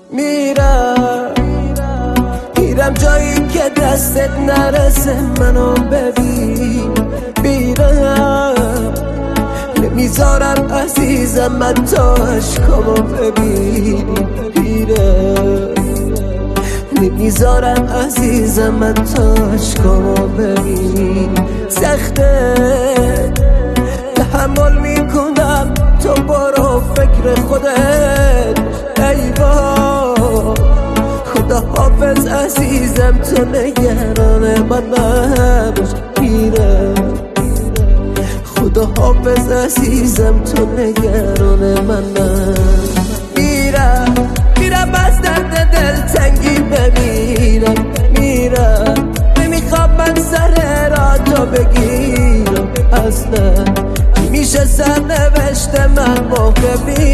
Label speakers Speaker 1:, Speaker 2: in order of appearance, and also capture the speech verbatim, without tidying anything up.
Speaker 1: میرم میرم جایی که دستت نرسه منو ببین. میرم نمیذارم عزیزم من تا عشقامو ببینی. میرم نمیذارم عزیزم من تا عشقامو ببینی. سخته تحمل میکنم تو برو فکر خودت. ای با خدا حافظ عزیزم تو نگران من نباش. میرم خدا حافظ عزیزم تو نگران من نباش. میرم میرم از درد دلتنگی بمیرم. میرم نمیخوام من سر را تو بگیرم. اصلا میشه سر نوشته من محرمی.